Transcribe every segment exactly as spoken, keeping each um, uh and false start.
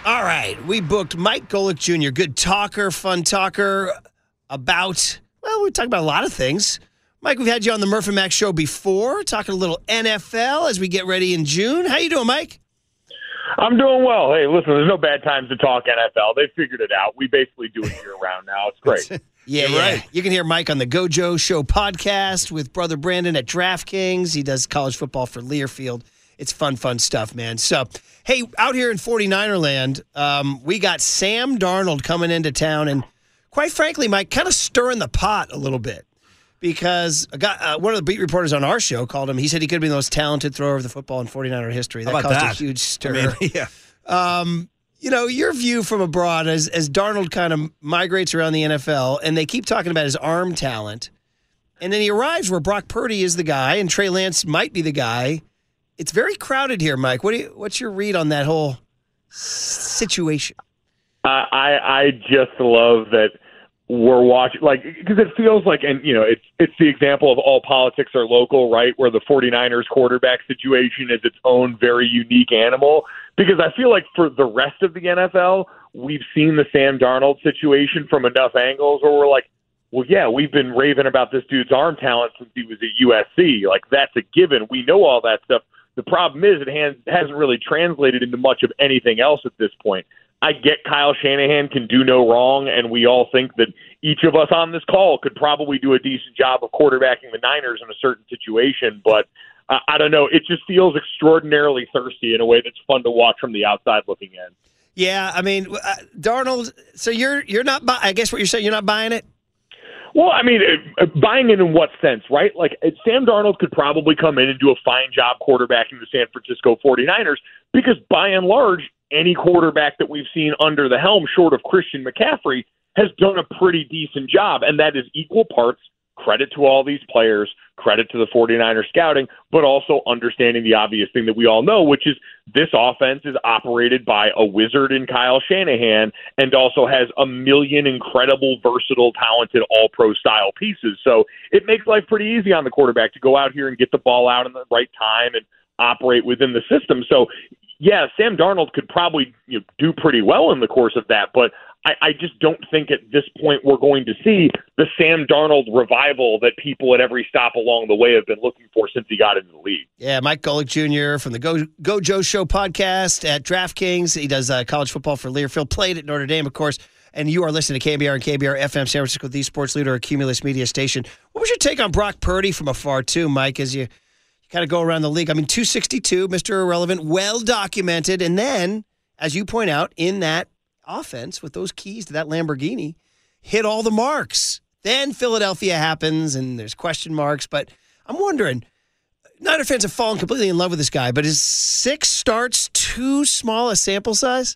All right, we booked Mike Golic Junior, good talker, fun talker about, well, we talk about a lot of things. Mike, we've had you on the Murph and Max show before, talking a little N F L as we get ready in June. How you doing, Mike? I'm doing well. Hey, listen, there's no bad times to talk N F L. They figured it out. We basically do it year-round now. It's great. yeah, yeah. Right. You can hear Mike on the Gojo Show podcast with brother Brandon at DraftKings. He does college football for Learfield. It's fun, fun stuff, man. So, hey, out here in forty-niner land, um, we got Sam Darnold coming into town, and quite frankly, Mike, kind of stirring the pot a little bit because a guy, uh, one of the beat reporters on our show called him. He said he could be the most talented thrower of the football in forty-niner history. That How about caused that? a huge stir. I mean, yeah. Um, you know, your view from abroad as, as Darnold kind of migrates around the N F L, and they keep talking about his arm talent, and then he arrives where Brock Purdy is the guy, and Trey Lance might be the guy. It's very crowded here, Mike. What do you, what's your read on that whole situation? Uh, I I just love that we're watching, like, because it feels like, and, you know, it's it's the example of all politics are local, right, where the forty-niners quarterback situation is its own very unique animal. Because I feel like for the rest of the N F L, we've seen the Sam Darnold situation from enough angles where we're like, well, yeah, we've been raving about this dude's arm talent since he was at U S C. Like, that's a given. We know all that stuff. The problem is it has, hasn't really translated into much of anything else at this point. I get Kyle Shanahan can do no wrong, and we all think that each of us on this call could probably do a decent job of quarterbacking the Niners in a certain situation, but uh, I don't know. It just feels extraordinarily thirsty in a way that's fun to watch from the outside looking in. Yeah, I mean, uh, Darnold, so you're you're not buy- I guess what you're saying, you're not buying it? Well, I mean, uh, buying it in what sense, right? Like, uh, Sam Darnold could probably come in and do a fine job quarterbacking the San Francisco forty-niners because, by and large, any quarterback that we've seen under the helm, short of Christian McCaffrey, has done a pretty decent job, and that is equal parts credit to all these players, credit to the forty-niners scouting, but also understanding the obvious thing that we all know, which is this offense is operated by a wizard in Kyle Shanahan and also has a million incredible, versatile, talented, all-pro style pieces. So it makes life pretty easy on the quarterback to go out here and get the ball out in the right time and operate within the system. So, yeah, Sam Darnold could probably, you know, do pretty well in the course of that, but I, I just don't think at this point we're going to see the Sam Darnold revival that people at every stop along the way have been looking for since he got into the league. Yeah, Mike Golic Junior from the Go Gojo Show podcast at DraftKings. He does uh, college football for Learfield, played at Notre Dame, of course, and you are listening to K B R and K B R F M San Francisco, the sports leader, Cumulus Media Station. What was your take on Brock Purdy from afar, too, Mike, as you kind of go around the league? I mean, two sixty-two, Mister Irrelevant, well documented, and then, as you point out, in that offense with those keys to that Lamborghini, hit all the marks. Then Philadelphia happens, and there's question marks. But I'm wondering, Niner fans have fallen completely in love with this guy, but is six starts too small a sample size?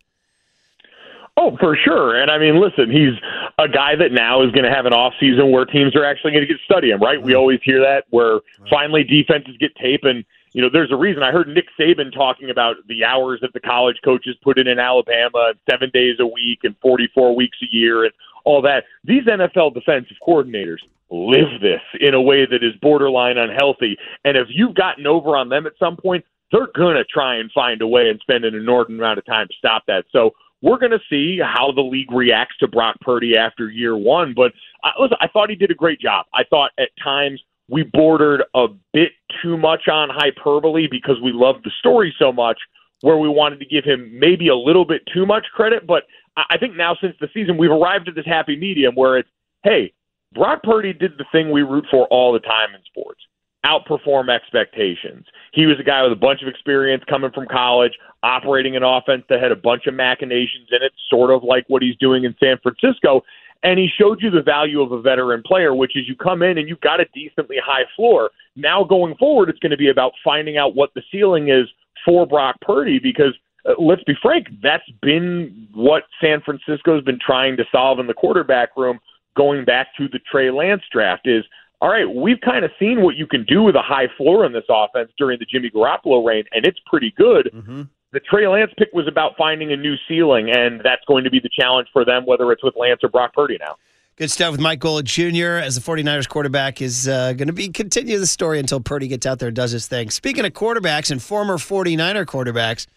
Oh, for sure. And I mean, listen, he's a guy that now is going to have an off season where teams are actually going to get to study him, right? We always hear that, where finally defenses get tape. And, you know, there's a reason. I heard Nick Saban talking about the hours that the college coaches put in in Alabama, seven days a week and forty-four weeks a year and all that. These N F L defensive coordinators live this in a way that is borderline unhealthy. And if you've gotten over on them at some point, they're going to try and find a way and spend an inordinate amount of time to stop that. So we're going to see how the league reacts to Brock Purdy after year one. But I, listen, I thought he did a great job. I thought at times we bordered a bit too much on hyperbole because we loved the story so much, where we wanted to give him maybe a little bit too much credit. But I think now since the season, we've arrived at this happy medium where it's, hey, Brock Purdy did the thing we root for all the time in sports. Outperform expectations. He was a guy with a bunch of experience coming from college, operating an offense that had a bunch of machinations in it, sort of like what he's doing in San Francisco. And he showed you the value of a veteran player, which is you come in and you've got a decently high floor. Now going forward, it's going to be about finding out what the ceiling is for Brock Purdy because, uh, let's be frank, that's been what San Francisco's been trying to solve in the quarterback room going back to the Trey Lance draft is, all right, we've kind of seen what you can do with a high floor in this offense during the Jimmy Garoppolo reign, and it's pretty good. Mm-hmm. The Trey Lance pick was about finding a new ceiling, and that's going to be the challenge for them, whether it's with Lance or Brock Purdy now. Good stuff with Mike Golic Junior as the forty-niners quarterback is uh, going to be continue the story until Purdy gets out there and does his thing. Speaking of quarterbacks and former forty-niner quarterbacks,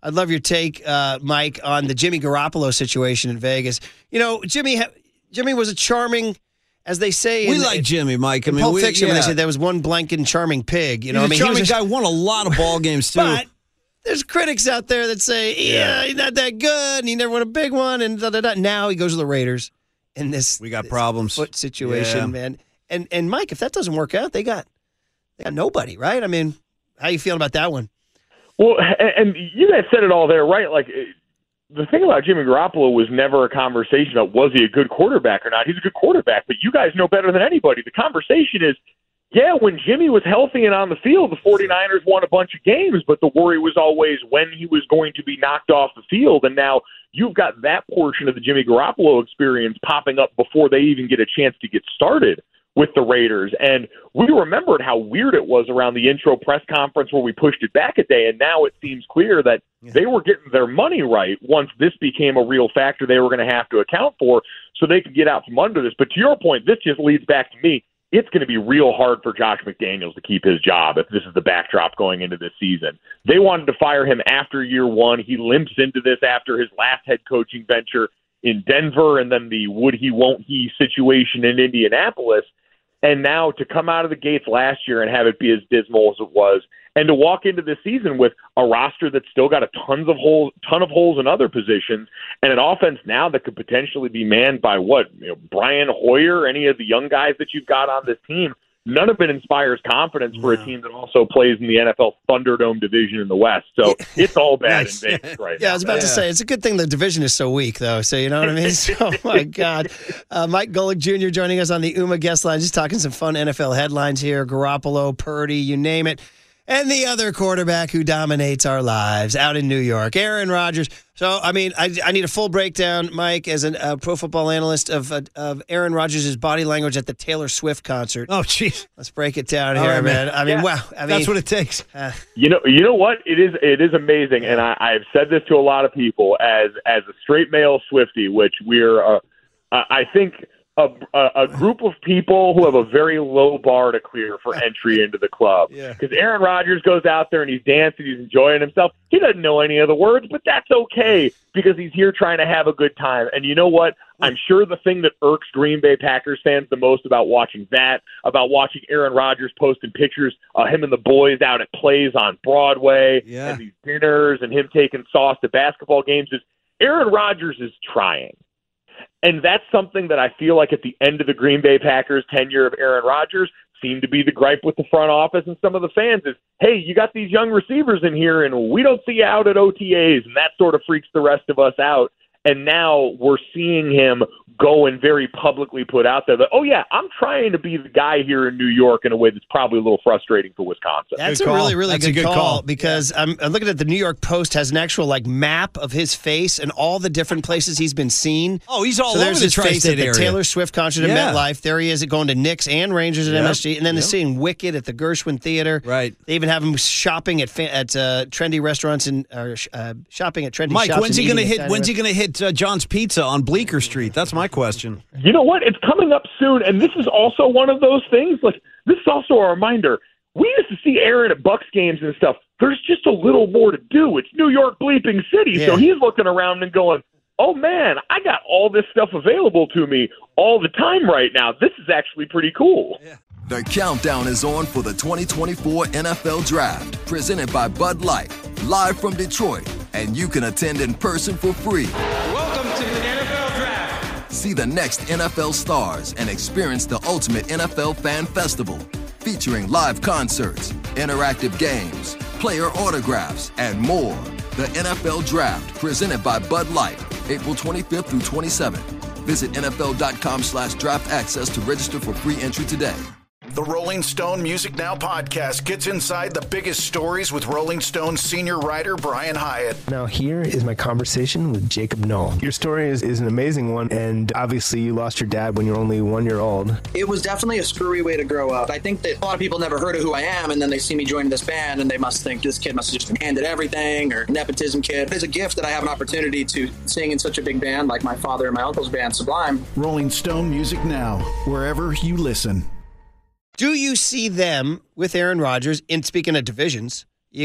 I'd love your take, uh, Mike, on the Jimmy Garoppolo situation in Vegas. You know, Jimmy ha- Jimmy was a charming, as they say. We in, like Jimmy, Mike. I in mean, Pulp we, Fiction, yeah. when they said there was one blanking charming pig. You know, He's I mean, a charming he was a, guy. Won a lot of ball games too. But there's critics out there that say, yeah, Yeah. he's not that good, and he never won a big one, and da da da. Now he goes to the Raiders in this. We got this problems. foot situation, Yeah. man. And and Mike, if that doesn't work out, they got they got nobody, right? I mean, how you feeling about that one? Well, and, and you guys said it all there, right? Like, the thing about Jimmy Garoppolo was never a conversation about was he a good quarterback or not. He's a good quarterback, but you guys know better than anybody. The conversation is, yeah, when Jimmy was healthy and on the field, the 49ers won a bunch of games, but the worry was always when he was going to be knocked off the field. And now you've got that portion of the Jimmy Garoppolo experience popping up before they even get a chance to get started with the Raiders. And we remembered how weird it was around the intro press conference where we pushed it back a day, and now it seems clear that they were getting their money right once this became a real factor they were going to have to account for so they could get out from under this. But to your point, this just leads back to me. It's going to be real hard for Josh McDaniels to keep his job if this is the backdrop going into this season. They wanted to fire him after year one. He limps into this after his last head coaching venture in Denver and then the would he, won't he situation in Indianapolis. And now to come out of the gates last year and have it be as dismal as it was, and to walk into this season with a roster that's still got a tons of holes, ton of holes in other positions, and an offense now that could potentially be manned by what, you know, Brian Hoyer, any of the young guys that you've got on this team. None of it inspires confidence for a team that also plays in the N F L Thunderdome division in the West. So it's all bad Nice. in Vegas right Yeah, now. I was about to say, it's a good thing the division is so weak, though. So, you know what I mean? So, oh, my God. Uh, Mike Golick Junior joining us on the Uma guest line, just talking some fun N F L headlines here. Garoppolo, Purdy, you name it. And the other quarterback who dominates our lives out in New York, Aaron Rodgers. So, I mean, I, I need a full breakdown, Mike, as a uh, pro football analyst of uh, of Aaron Rodgers' body language at the Taylor Swift concert. Oh, jeez. Let's break it down All here, right, man. man. I mean, Yeah. wow. I mean, That's what it takes. Uh, You know, you know what? It is it is amazing, and I, I've said this to a lot of people as as a straight male Swiftie, which we're uh, I think a, a, a group of people who have a very low bar to clear for entry into the club. Yeah. Because Aaron Rodgers goes out there and he's dancing, he's enjoying himself. He doesn't know any of the words, but that's okay because he's here trying to have a good time. And you know what? I'm sure the thing that irks Green Bay Packers fans the most about watching that, about watching Aaron Rodgers posting pictures of him and the boys out at plays on Broadway Yeah. and these dinners and him taking sauce to basketball games is Aaron Rodgers is trying. And that's something that I feel like at the end of the Green Bay Packers tenure of Aaron Rodgers seemed to be the gripe with the front office and some of the fans is, hey, you got these young receivers in here and we don't see you out at O T As, and that sort of freaks the rest of us out. And now we're seeing him go and very publicly put out there that, oh, yeah, I'm trying to be the guy here in New York in a way that's probably a little frustrating for Wisconsin. That's Good a call. really, really That's a good, good call, call. because I'm, I'm looking at the New York Post has an actual like map of his face and all the different places he's been seen. Oh, he's all so over there's the his face tri-state at the area. Taylor Swift concert Yeah. at MetLife. There he is at going to Knicks and Rangers at Yep. M S G, and then Yep. they're seeing Wicked at the Gershwin Theater. Right. They even have him shopping at fa- at uh, trendy restaurants and uh, sh- uh, shopping at trendy Mike, shops. when's and he going to eating at hit? dining When's he restaurants. going to hit uh, John's Pizza on Bleecker Street? That's my question. You know what? It's coming up soon, and this is also one of those things. Like, this is also a reminder. We used to see Aaron at Bucks games and stuff. There's just a little more to do. It's New York bleeping city, Yeah. so he's looking around and going, oh, man, I got all this stuff available to me all the time right now. This is actually pretty cool. The countdown is on for the twenty twenty-four N F L Draft, presented by Bud Light, live from Detroit, and you can attend in person for free. Welcome to the N F L Draft. See the next N F L stars and experience the ultimate N F L fan festival, featuring live concerts, interactive games, player autographs, and more. The N F L Draft, presented by Bud Light, April twenty-fifth through twenty-seventh. Visit N F L dot com slash draft access to register for free entry today. The Rolling Stone Music Now podcast gets inside the biggest stories with Rolling Stone's senior writer, Brian Hyatt. Now here is my conversation with Jacob Knoll. Your story is, is an amazing one, and obviously you lost your dad when you were only one year old. It was definitely a screwy way to grow up. I think that a lot of people never heard of who I am, and then they see me join this band, and they must think this kid must have just been handed everything, or nepotism kid. It's a gift that I have an opportunity to sing in such a big band like my father and my uncle's band, Sublime. Rolling Stone Music Now, wherever you listen. Do you see them with Aaron Rodgers? In speaking of divisions, you got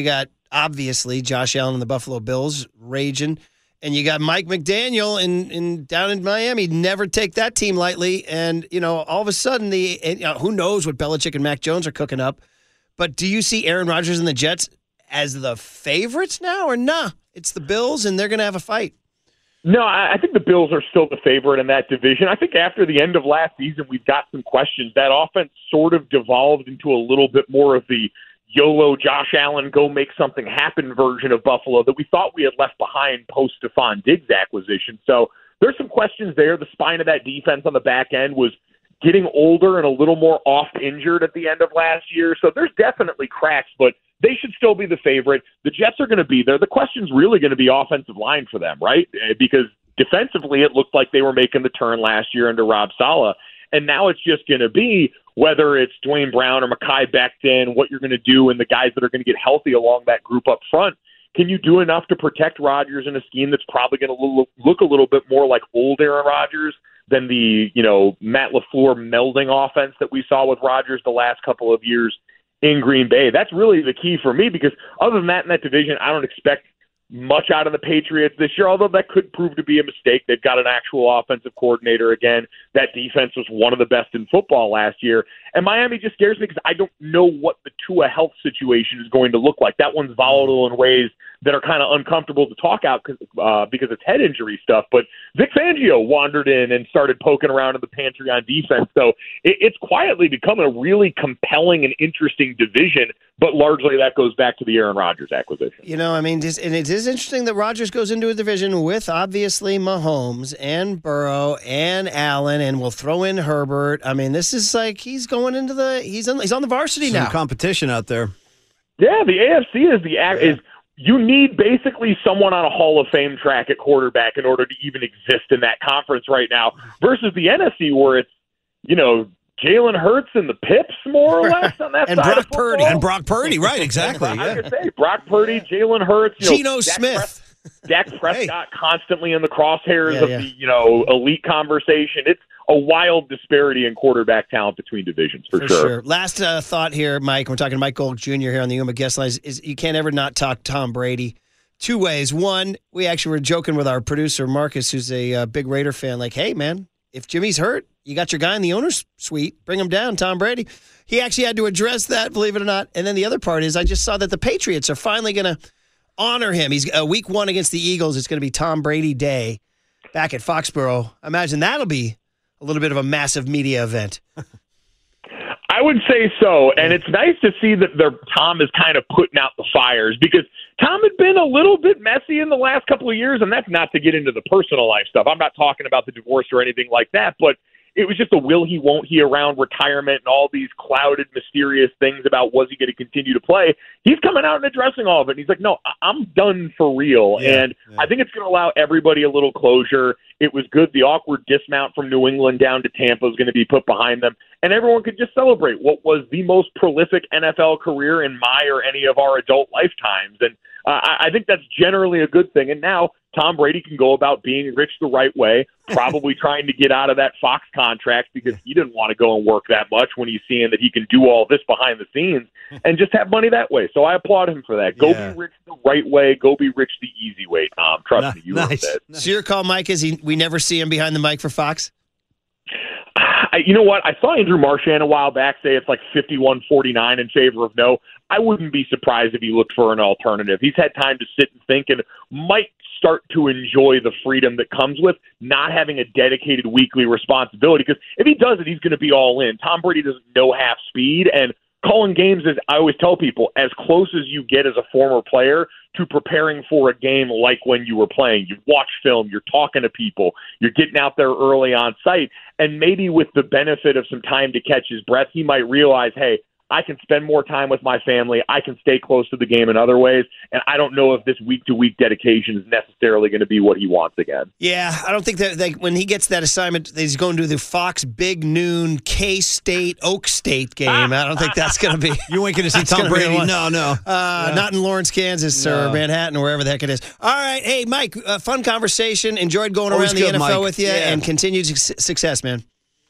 obviously Josh Allen and the Buffalo Bills raging. And you got Mike McDaniel in, in down in Miami. Never take that team lightly. And, you know, all of a sudden, the and, you know, who knows what Belichick and Mac Jones are cooking up. But do you see Aaron Rodgers and the Jets as the favorites now or nah? It's the Bills, and they're going to have a fight. No, I think the Bills are still the favorite in that division. I think after the end of last season, we've got some questions. That offense sort of devolved into a little bit more of the YOLO, Josh Allen, go make something happen version of Buffalo that we thought we had left behind post Stephon Diggs acquisition. So there's some questions there. The spine of that defense on the back end was getting older and a little more oft injured at the end of last year. So there's definitely cracks, but they should still be the favorite. The Jets are going to be there. The question's really going to be offensive line for them, right? Because defensively, it looked like they were making the turn last year under Rob Saleh. And now it's just going to be whether it's Dwayne Brown or Mekhi Becton, what you're going to do, and the guys that are going to get healthy along that group up front. Can you do enough to protect Rodgers in a scheme that's probably going to look a little bit more like old Aaron Rodgers than the, you know, Matt LaFleur melding offense that we saw with Rodgers the last couple of years in Green Bay? That's really the key for me, because other than that, in that division, I don't expect much out of the Patriots this year, although that could prove to be a mistake. They've got an actual offensive coordinator again. That defense was one of the best in football last year. And Miami just scares me because I don't know what the Tua health situation is going to look like. That one's volatile in ways that are kind of uncomfortable to talk out because, uh, because it's head injury stuff. But Vic Fangio wandered in and started poking around in the pantry on defense. So it, it's quietly become a really compelling and interesting division, but largely that goes back to the Aaron Rodgers acquisition. You know, I mean, just, and it is interesting that Rodgers goes into a division with obviously Mahomes and Burrow and Allen, and we'll throw in Herbert. I mean, this is like he's going into the he's on he's on the varsity Some now. competition out there. Yeah, the A F C is the is. You need basically someone on a Hall of Fame track at quarterback in order to even exist in that conference right now, versus the N F C where it's, you know, Jalen Hurts and the Pips, more or less, on that and side Brock of football. Purdy. And Brock Purdy, right, exactly. I Yeah. was going to say, Brock Purdy, Jalen Hurts. You know, Geno Dak Smith. Pres- Dak Prescott constantly in the crosshairs Yeah, of yeah. the, you know, elite conversation. It's a wild disparity in quarterback talent between divisions, for, For sure. sure. Last uh, thought here, Mike. We're talking to Mike Gold Junior here on the Yuma guest line. Is, is you can't ever not talk Tom Brady. Two ways. One, we actually were joking with our producer, Marcus, who's a uh, big Raider fan, like, hey, man, if Jimmy's hurt, you got your guy in the owner's suite. Bring him down, Tom Brady. He actually had to address that, believe it or not. And then the other part is I just saw that the Patriots are finally going to honor him. He's uh, week one against the Eagles. It's going to be Tom Brady Day back at Foxborough. I imagine that'll be a little bit of a massive media event. I would say so, and it's nice to see that their Tom is kind of putting out the fires, because Tom had been a little bit messy in the last couple of years, and that's not to get into the personal life stuff. I'm not talking about the divorce or anything like that, but it was just a will he, won't he around retirement and all these clouded, mysterious things about was he going to continue to play. He's coming out and addressing all of it. And he's like, no, I'm done for real. Yeah, and yeah. I think it's going to allow everybody a little closure. It was good. The awkward dismount from New England down to Tampa is going to be put behind them. And everyone could just celebrate what was the most prolific N F L career in my or any of our adult lifetimes. And uh, I I think that's generally a good thing. And now Tom Brady can go about being rich the right way, probably trying to get out of that Fox contract because he didn't want to go and work that much when he's seeing that he can do all this behind the scenes and just have money that way. So I applaud him for that. Go Yeah. be rich the right way. Go be rich the easy way, Tom. Trust Ni- me, you nice. are it. So your call, Mike, is he, we never see him behind the mic for Fox? I, you know what? I saw Andrew Marchand a while back say it's like fifty-one forty-nine in favor of no. I wouldn't be surprised if he looked for an alternative. He's had time to sit and think and might start to enjoy the freedom that comes with not having a dedicated weekly responsibility. Because if he does it, he's going to be all in. Tom Brady doesn't know half speed, and calling games is, I always tell people, as close as you get as a former player to preparing for a game like when you were playing. You watch film, you're talking to people, you're getting out there early on site, and maybe with the benefit of some time to catch his breath, he might realize, hey, I can spend more time with my family. I can stay close to the game in other ways. And I don't know if this week-to-week dedication is necessarily going to be what he wants again. Yeah, I don't think that like, when he gets that assignment, he's going to do the Fox Big Noon K-State Oak State game. I don't think that's going to be. You ain't going to see That's Tom gonna be Brady? one. No, no. Uh, Yeah. Not in Lawrence, Kansas, or No. Manhattan, or wherever the heck it is. All right, hey Mike, uh, fun conversation. Enjoyed going Always around the good, N F L Mike. with you, Yeah. and continued su- success, man.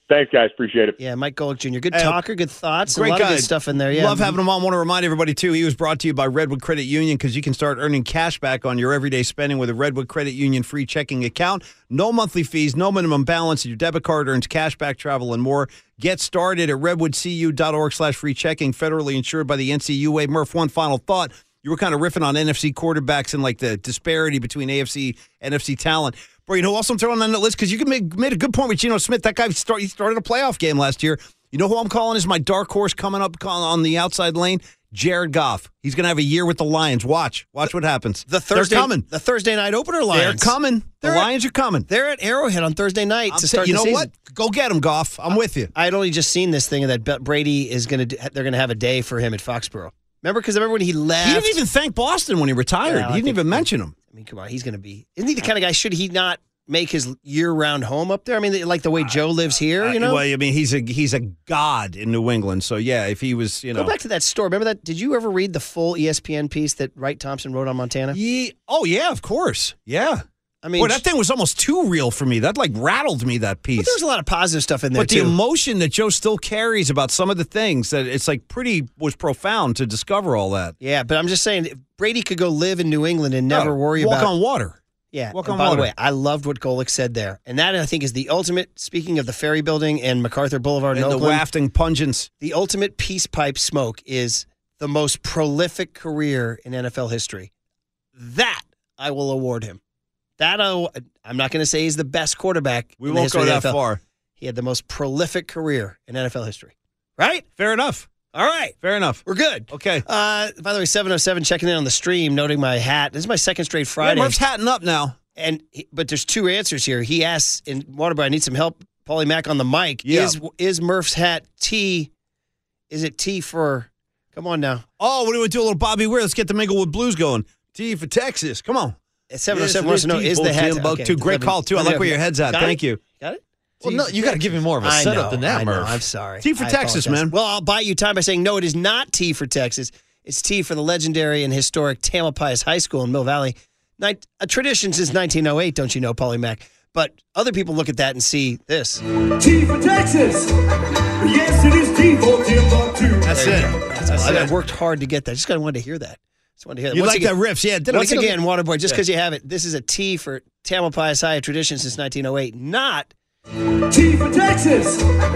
Thanks, guys. Appreciate it. Yeah, Mike Golick Junior Good Hey, talker, good thoughts. Great a lot guy. of good stuff in there. Yeah, Love having him on. Want to remind everybody, too, he was brought to you by Redwood Credit Union because you can start earning cash back on your everyday spending with a Redwood Credit Union free checking account. No monthly fees, no minimum balance. Your debit card earns cash back, travel, and more. Get started at redwoodcu.org slash free checking, federally insured by the N C U A. Murph, one final thought. You were kind of riffing on N F C quarterbacks and like the disparity between A F C and N F C talent. Bro, you know who else I'm throwing on that list? Because you can make, made a good point with Geno Smith. That guy start, he started a playoff game last year. You know who I'm calling is my dark horse coming up on the outside lane? Jared Goff. He's going to have a year with the Lions. Watch. Watch what happens. The Thursday, They're coming. The Thursday night opener Lions. They're coming. They're the at, Lions are coming. They're at Arrowhead on Thursday night I'm to saying, start you the know season. what? Go get him, Goff. I'm with you. I had only just seen this thing that Brady is going to. They're going to have a day for him at Foxborough. Remember? Because I remember when he left. He didn't even thank Boston when he retired. Yeah, he didn't think, even mention him. I mean, come on. He's going to be. Isn't he the kind of guy? Should he not make his year-round home up there? I mean, like the way Joe lives here, you know? Uh, well, I mean, he's a he's a god in New England. So, yeah, if he was, you know. Go back to that story. Remember that? Did you ever read the full E S P N piece that Wright Thompson wrote on Montana? He, oh, yeah, of course. Yeah. I mean, Boy, that thing was almost too real for me. That, like, rattled me, that piece. But there's a lot of positive stuff in there, But the too. emotion that Joe still carries about some of the things, that it's, like, pretty, was profound to discover all that. Yeah, but I'm just saying, if Brady could go live in New England and never Oh, worry walk about. on water. Yeah. Walk and on by water. the way, I loved what Golick said there. And that, I think, is the ultimate, speaking of the Ferry Building and MacArthur Boulevard in And the Oakland, wafting pungence. the ultimate peace pipe smoke is the most prolific career in N F L history. That I will award him. That I, I'm not going to say he's the best quarterback. We in the won't history go of the that N F L. far. He had the most prolific career in N F L history. Right? Fair enough. All right. Fair enough. We're good. Okay. Uh, by the way, seven oh seven checking in on the stream, noting my hat. This is my second straight Yeah, Friday. Murph's hatting up now. And he, but there's two answers here. He asks in Waterboy, I need some help. Paulie Mack on the mic. Yeah. Is is Murph's hat T? Is it T for? Come on now. Oh, what do we do? A little Bobby Weir. Let's get the Minglewood Blues going. T for Texas. Come on. seven oh Yes, seven it wants to know, T. is the hat? Both two. Great call, too. I like where your head's at. Got Thank it? you. Got it? Well, no, you got to give him more of a I setup know, than that, I know. Murph. I'm sorry. T for I Texas, apologize. man. Well, I'll buy you time by saying no, it is not T for Texas. It's T for the legendary and historic Tamalpais High School in Mill Valley. Night, a tradition since nineteen oh eight, don't you know, Paulie Mack? But other people look at that and see this. T for Texas. Yes, it is T for Timbuktu. That's it. That's That's I, I it. worked hard to get that. Just kind of wanted to hear that. Just wanted to hear that. You Once like again, that riffs. Yeah. Did Once I again, Waterboy, just because you have it, this is a T for Tamalpais High, a tradition since nineteen oh eight, not T for Texas.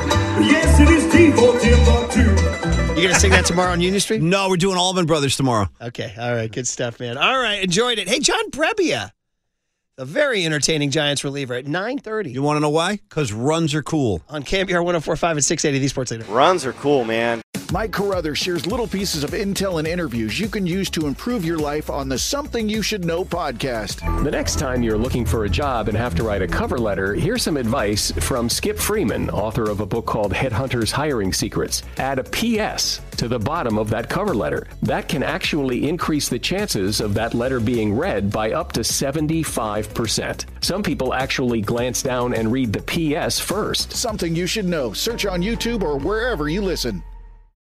Yes, it is T for Timbuktu. You going to sing that tomorrow on Union Street? No, we're doing Allman Brothers tomorrow. Okay. All right. Good stuff, man. All right. Enjoyed it. Hey, John Brebbia, a very entertaining Giants reliever at nine thirty You want to know why? Because runs are cool. on K B R one oh four point five and six eighty, the Sports Leader. Runs are cool, man. Mike Carruthers shares little pieces of intel and interviews you can use to improve your life on the Something You Should Know podcast. The next time you're looking for a job and have to write a cover letter, here's some advice from Skip Freeman, author of a book called Headhunters Hiring Secrets. Add a P S to the bottom of that cover letter. That can actually increase the chances of that letter being read by up to seventy-five percent. Some people actually glance down and read the P S first. Something You Should Know. Search on YouTube or wherever you listen.